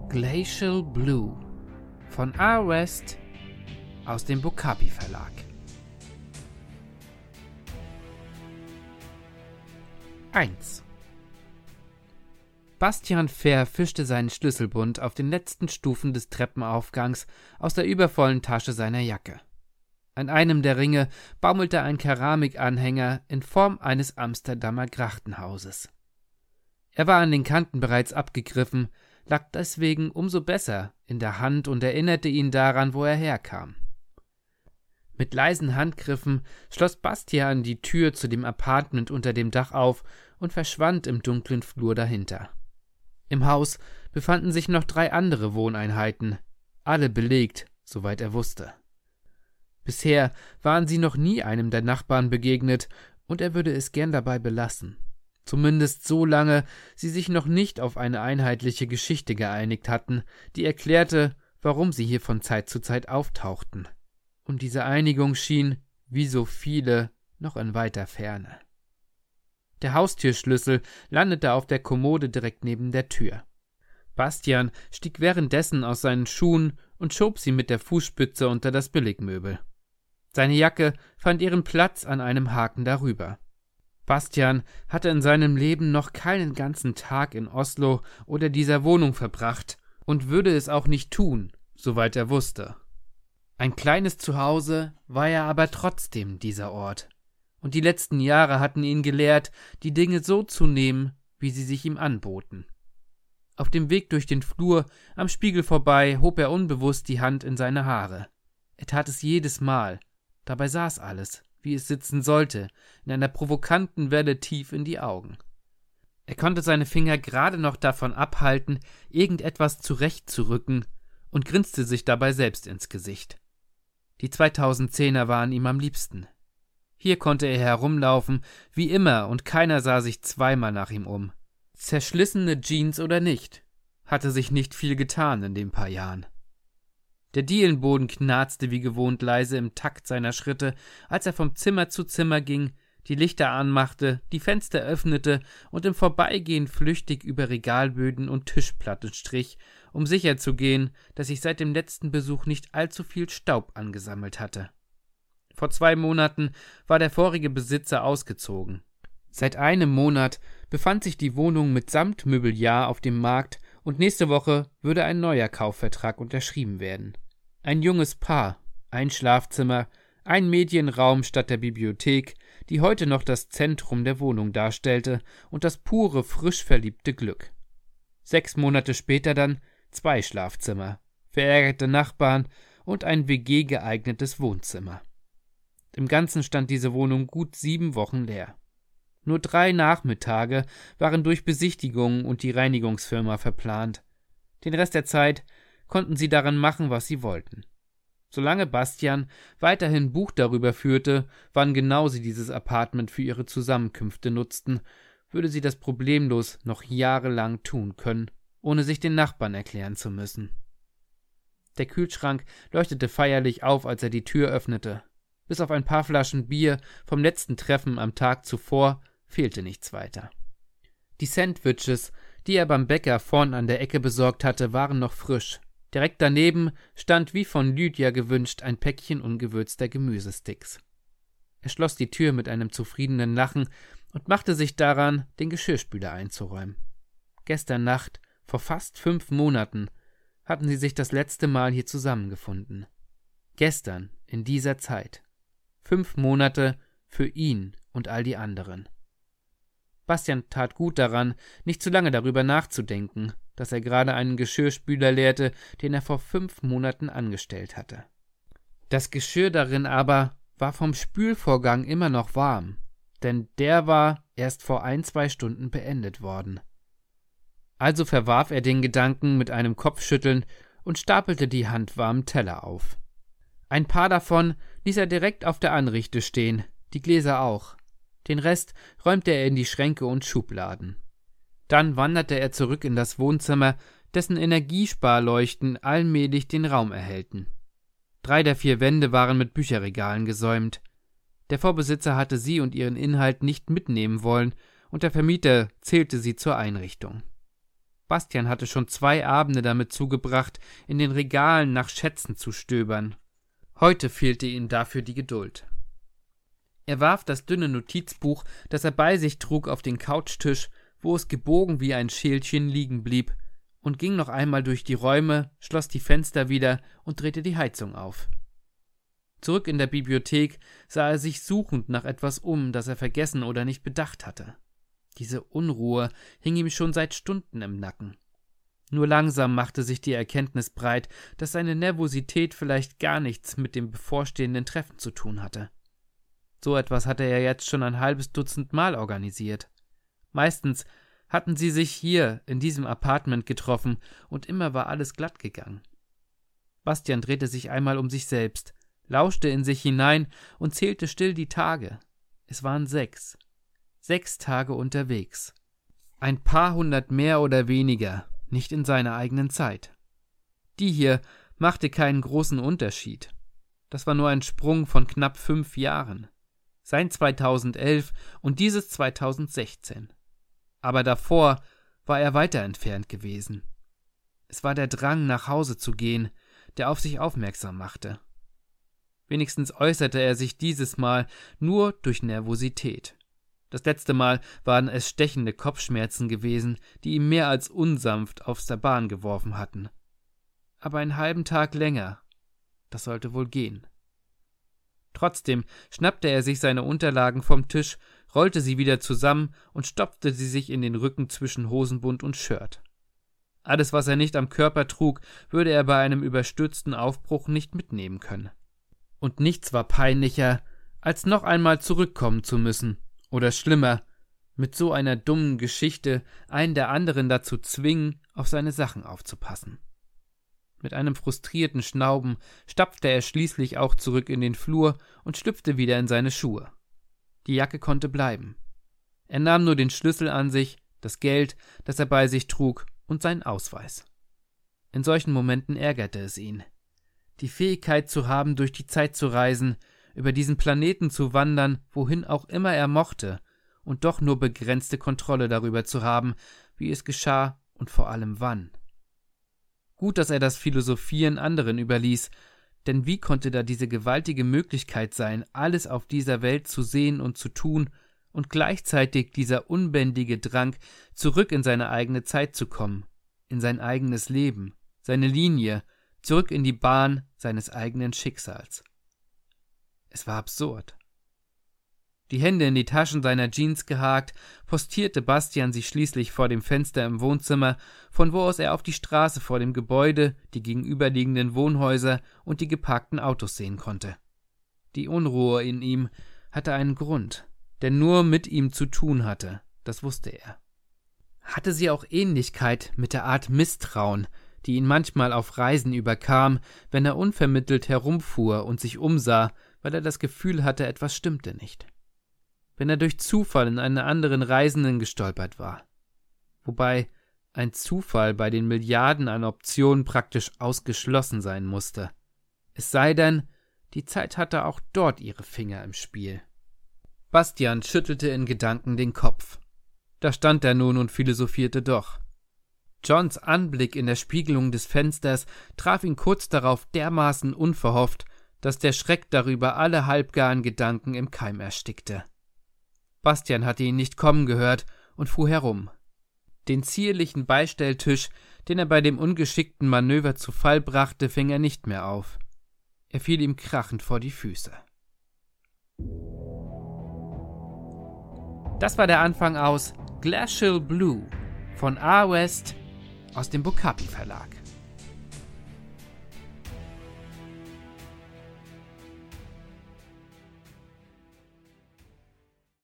Glacial Blue von R. West aus dem Bokapi Verlag. 1. Bastian Fehr fischte seinen Schlüsselbund auf den letzten Stufen des Treppenaufgangs aus der übervollen Tasche seiner Jacke. An einem der Ringe baumelte ein Keramikanhänger in Form eines Amsterdamer Grachtenhauses. Er war an den Kanten bereits abgegriffen, lag deswegen umso besser in der Hand und erinnerte ihn daran, wo er herkam. Mit leisen Handgriffen schloss Bastian die Tür zu dem Appartement unter dem Dach auf und verschwand im dunklen Flur dahinter. Im Haus befanden sich noch 3 andere Wohneinheiten, alle belegt, soweit er wusste. Bisher waren sie noch nie einem der Nachbarn begegnet, und er würde es gern dabei belassen. Zumindest so lange sie sich noch nicht auf eine einheitliche Geschichte geeinigt hatten, die erklärte, warum sie hier von Zeit zu Zeit auftauchten. Und diese Einigung schien, wie so viele, noch in weiter Ferne. Der Haustürschlüssel landete auf der Kommode direkt neben der Tür. Bastian stieg währenddessen aus seinen Schuhen und schob sie mit der Fußspitze unter das Billigmöbel. Seine Jacke fand ihren Platz an einem Haken darüber. Bastian hatte in seinem Leben noch keinen ganzen Tag in Oslo oder dieser Wohnung verbracht und würde es auch nicht tun, soweit er wusste. Ein kleines Zuhause war ja aber trotzdem dieser Ort, und die letzten Jahre hatten ihn gelehrt, die Dinge so zu nehmen, wie sie sich ihm anboten. Auf dem Weg durch den Flur, am Spiegel vorbei, hob er unbewusst die Hand in seine Haare. Er tat es jedes Mal, dabei saß alles, wie es sitzen sollte, in einer provokanten Welle tief in die Augen. Er konnte seine Finger gerade noch davon abhalten, irgendetwas zurechtzurücken, und grinste sich dabei selbst ins Gesicht. Die 2010er waren ihm am liebsten. Hier konnte er herumlaufen, wie immer, und keiner sah sich zweimal nach ihm um. Zerschlissene Jeans oder nicht, hatte sich nicht viel getan in den paar Jahren. Der Dielenboden knarzte wie gewohnt leise im Takt seiner Schritte, als er vom Zimmer zu Zimmer ging, die Lichter anmachte, die Fenster öffnete und im Vorbeigehen flüchtig über Regalböden und Tischplatten strich, um sicherzugehen, dass sich seit dem letzten Besuch nicht allzu viel Staub angesammelt hatte. Vor 2 Monaten war der vorige Besitzer ausgezogen. Seit einem Monat befand sich die Wohnung mitsamt Mobiliar auf dem Markt, und nächste Woche würde ein neuer Kaufvertrag unterschrieben werden. Ein junges Paar, ein Schlafzimmer, ein Medienraum statt der Bibliothek, die heute noch das Zentrum der Wohnung darstellte und das pure, frisch verliebte Glück. 6 Monate später dann 2 Schlafzimmer, verärgerte Nachbarn und ein WG-geeignetes Wohnzimmer. Im Ganzen stand diese Wohnung gut 7 Wochen leer. Nur 3 Nachmittage waren durch Besichtigungen und die Reinigungsfirma verplant. Den Rest der Zeit konnten sie daran machen, was sie wollten. Solange Bastian weiterhin Buch darüber führte, wann genau sie dieses Appartement für ihre Zusammenkünfte nutzten, würde sie das problemlos noch jahrelang tun können, ohne sich den Nachbarn erklären zu müssen. Der Kühlschrank leuchtete feierlich auf, als er die Tür öffnete. Bis auf ein paar Flaschen Bier vom letzten Treffen am Tag zuvor fehlte nichts weiter. Die Sandwiches, die er beim Bäcker vorn an der Ecke besorgt hatte, waren noch frisch. Direkt daneben stand wie von Lydia gewünscht ein Päckchen ungewürzter Gemüsesticks. Er schloss die Tür mit einem zufriedenen Lachen und machte sich daran, den Geschirrspüler einzuräumen. Gestern Nacht, vor fast 5 Monaten, hatten sie sich das letzte Mal hier zusammengefunden. Gestern, in dieser Zeit. 5 Monate für ihn und all die anderen. Bastian tat gut daran, nicht zu lange darüber nachzudenken, dass er gerade einen Geschirrspüler leerte, den er vor 5 Monaten angestellt hatte. Das Geschirr darin aber war vom Spülvorgang immer noch warm, denn der war erst vor 1-2 Stunden beendet worden. Also verwarf er den Gedanken mit einem Kopfschütteln und stapelte die handwarmen Teller auf. Ein paar davon ließ er direkt auf der Anrichte stehen, die Gläser auch. Den Rest räumte er in die Schränke und Schubladen. Dann wanderte er zurück in das Wohnzimmer, dessen Energiesparleuchten allmählich den Raum erhellten. 3 der 4 Wände waren mit Bücherregalen gesäumt. Der Vorbesitzer hatte sie und ihren Inhalt nicht mitnehmen wollen, und der Vermieter zählte sie zur Einrichtung. Bastian hatte schon 2 Abende damit zugebracht, in den Regalen nach Schätzen zu stöbern. Heute fehlte ihm dafür die Geduld. Er warf das dünne Notizbuch, das er bei sich trug, auf den Couchtisch, wo es gebogen wie ein Schälchen liegen blieb, und ging noch einmal durch die Räume, schloss die Fenster wieder und drehte die Heizung auf. Zurück in der Bibliothek sah er sich suchend nach etwas um, das er vergessen oder nicht bedacht hatte. Diese Unruhe hing ihm schon seit Stunden im Nacken. Nur langsam machte sich die Erkenntnis breit, dass seine Nervosität vielleicht gar nichts mit dem bevorstehenden Treffen zu tun hatte. So etwas hatte er jetzt schon ein halbes Dutzend Mal organisiert. Meistens hatten sie sich hier in diesem Apartment getroffen und immer war alles glatt gegangen. Bastian drehte sich einmal um sich selbst, lauschte in sich hinein und zählte still die Tage. Es waren 6. 6 Tage unterwegs. Ein paar hundert mehr oder weniger, nicht in seiner eigenen Zeit. Die hier machte keinen großen Unterschied. Das war nur ein Sprung von knapp 5 Jahren. Sein 2011 und dieses 2016. Aber davor war er weiter entfernt gewesen. Es war der Drang, nach Hause zu gehen, der auf sich aufmerksam machte. Wenigstens äußerte er sich dieses Mal nur durch Nervosität. Das letzte Mal waren es stechende Kopfschmerzen gewesen, die ihn mehr als unsanft aus der Bahn geworfen hatten. Aber einen halben Tag länger, das sollte wohl gehen. Trotzdem schnappte er sich seine Unterlagen vom Tisch, rollte sie wieder zusammen und stopfte sie sich in den Rücken zwischen Hosenbund und Shirt. Alles, was er nicht am Körper trug, würde er bei einem überstürzten Aufbruch nicht mitnehmen können. Und nichts war peinlicher, als noch einmal zurückkommen zu müssen, oder schlimmer, mit so einer dummen Geschichte einen der anderen dazu zwingen, auf seine Sachen aufzupassen. Mit einem frustrierten Schnauben stapfte er schließlich auch zurück in den Flur und schlüpfte wieder in seine Schuhe. Die Jacke konnte bleiben. Er nahm nur den Schlüssel an sich, das Geld, das er bei sich trug, und seinen Ausweis. In solchen Momenten ärgerte es ihn. Die Fähigkeit zu haben, durch die Zeit zu reisen, über diesen Planeten zu wandern, wohin auch immer er mochte, und doch nur begrenzte Kontrolle darüber zu haben, wie es geschah und vor allem wann. Gut, dass er das Philosophieren anderen überließ, denn wie konnte da diese gewaltige Möglichkeit sein, alles auf dieser Welt zu sehen und zu tun, und gleichzeitig dieser unbändige Drang, zurück in seine eigene Zeit zu kommen, in sein eigenes Leben, seine Linie, zurück in die Bahn seines eigenen Schicksals. Es war absurd. Die Hände in die Taschen seiner Jeans gehakt, postierte Bastian sich schließlich vor dem Fenster im Wohnzimmer, von wo aus er auf die Straße vor dem Gebäude, die gegenüberliegenden Wohnhäuser und die geparkten Autos sehen konnte. Die Unruhe in ihm hatte einen Grund, der nur mit ihm zu tun hatte, das wusste er. Hatte sie auch Ähnlichkeit mit der Art Misstrauen, die ihn manchmal auf Reisen überkam, wenn er unvermittelt herumfuhr und sich umsah, weil er das Gefühl hatte, etwas stimmte nicht. Wenn er durch Zufall in einen anderen Reisenden gestolpert war. Wobei ein Zufall bei den Milliarden an Optionen praktisch ausgeschlossen sein musste. Es sei denn, die Zeit hatte auch dort ihre Finger im Spiel. Bastian schüttelte in Gedanken den Kopf. Da stand er nun und philosophierte doch. Johns Anblick in der Spiegelung des Fensters traf ihn kurz darauf dermaßen unverhofft, dass der Schreck darüber alle halbgaren Gedanken im Keim erstickte. Bastian hatte ihn nicht kommen gehört und fuhr herum. Den zierlichen Beistelltisch, den er bei dem ungeschickten Manöver zu Fall brachte, fing er nicht mehr auf. Er fiel ihm krachend vor die Füße. Das war der Anfang aus Glacial Blue von A. West aus dem Bokapi Verlag.